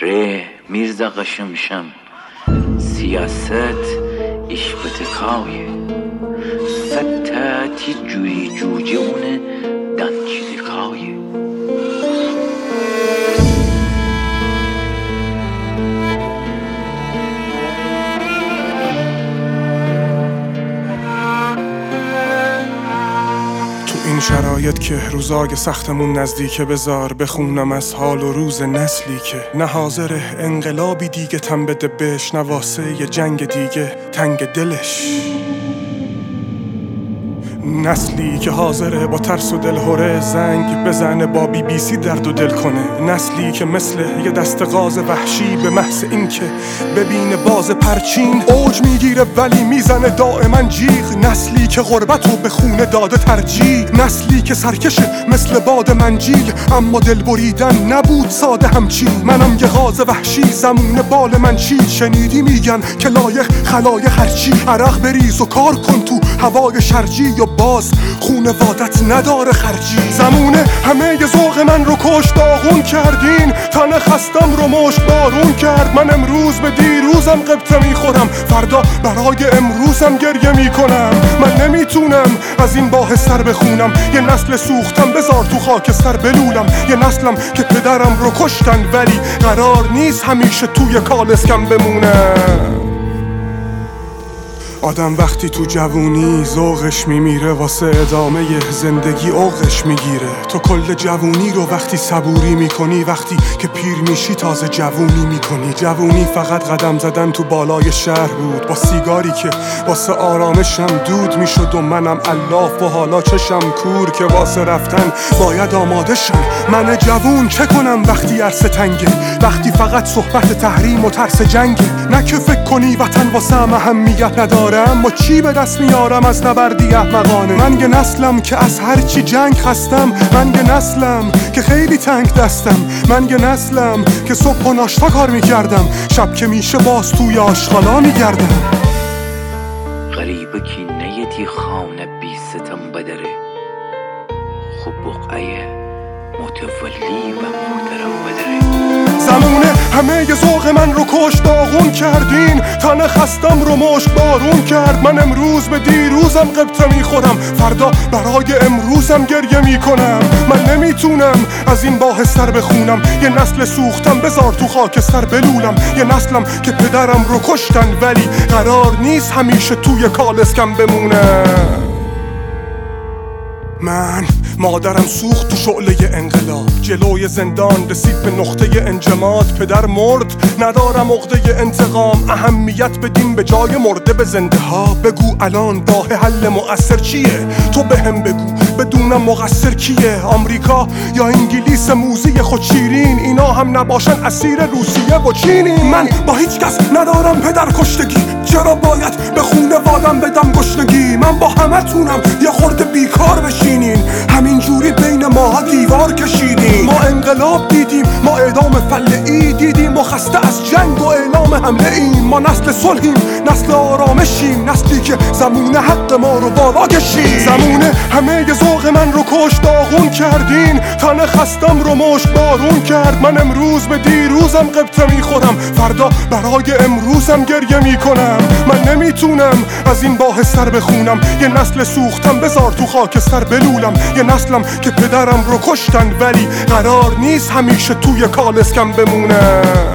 ره میرزا قشمشم سیاست iş بتکایه فتاتی جوی جوجه اونه دنچیدکایه این شرایط که روزای سختمون نزدیکه بذار بخونم از حال و روز نسلی که نه حاضر انقلابی دیگه تن بده بهش، نه واسه یه جنگ دیگه تنگ دلش، نسلی که حاضره با ترس و دلهوره زنگ بزنه با BBC درد و دل کنه، نسلی که مثل یه دست غاز وحشی به محض این که ببینه باز پرچین اوج میگیره ولی میزنه دائما جیغ، نسلی که غربت رو به خونه داده ترجیح، نسلی که سرکشه مثل باد منجیل اما دل بریدن نبود ساده همچین، منم یه غاز وحشی زمون بال من چید، شنیدی میگن که لایق خلایق هرچی، عرق بریز و کار کن تو هوای شرجی یا باز خونوادت نداره خرجی، زمونه همه ی ذوق من رو کش داغون کردین، تن خستم رو مشت بارون کرد، من امروز به دیروزم قبطه میخورم فردا برای امروزم گریه میکنم، من نمیتونم از این باحث سر بخونم، یه نسل سوختم بذار تو خاکستر بلولم، یه نسلم که پدرم رو کشتن ولی قرار نیست همیشه توی کالسکم بمونم. آدم وقتی تو جوونی ذوقش میمیره واسه ادامه زندگی اوقش میگیره، تو کل جوونی رو وقتی صبوری میکنی وقتی که پیر میشی تازه جوونی میکنی، جوونی فقط قدم زدن تو بالای شهر بود با سیگاری که واسه آرامشم دود میشد و منم الاف و حالا چشم کور که واسه رفتن باید آماده شم، من جوون چه کنم وقتی عرصه تنگه، وقتی فقط صحبت تحریم و ترس جنگه، نه که فکر کنی وطن واسه اهمیت نداره اما چی به دست میارم از نبردی احمقانه، من یه نسلم که از هرچی جنگ خستم، من یه نسلم که خیلی تنگ دستم، من یه نسلم که صبح و ناشتا کار میکردم شب که میشه باز توی آشغالا میگردم. غریبه که نیتی خانه بی ستم بدره خوب بقعه متولی و محترم بدره، زمونه همه ی ذوق من رو کش داغون کردین، تن خستم رو مشت بارون کرد، من امروز به دیروزم قبطه میخورم فردا برای امروزم گریه میکنم، من نمیتونم از این باحث سر بخونم، یه نسل سوختم بذار تو خاکستر بلولم، یه نسلم که پدرم رو کشتن ولی قرار نیست همیشه توی کالسکم بمونم. من مادرم سوخت تو شعله انقلاب، جلوی زندان رسید به نقطه انجماد، پدر مرد ندارم عقده انتقام، اهمیت بدیم به جای مرده به زنده ها، بگو الان راه حل مؤثر چیه، تو بهم بگو بدونم مقصر کیه، آمریکا یا انگلیس موزی خود شیرین، اینا هم نباشن اسیر روسیه و چینی، من با هیچ کس ندارم پدر کشتگی، چرا باید به خونوادم بدم گشنگی، من با همتونم یه خورده بیکار بشینین، همین جوری بین ما دیوار کشیدیم، ما انقلاب دیدیم، ما اعدام فلعی دیدیم و خسته از جنگ و اعلام حمله ایم، ما نسل صلحیم، نسل آرامشیم، نسلی که زمونه حق ما رو بالا کشیم، زمونه همه ی ذوق من رو کش داغون کردین، تن خستم رو مشت بارون کرد، من امروز به دیروزم قبطه میخورم فردا برای امروزم گریه میکنم، من نمیتونم از این باحث سر بخونم، یه نسل سوختم بذار تو خاکستر بلولم، یه نسلم که پدرم رو کشتن ولی قرار نیست همیشه توی کالسکم بمونم.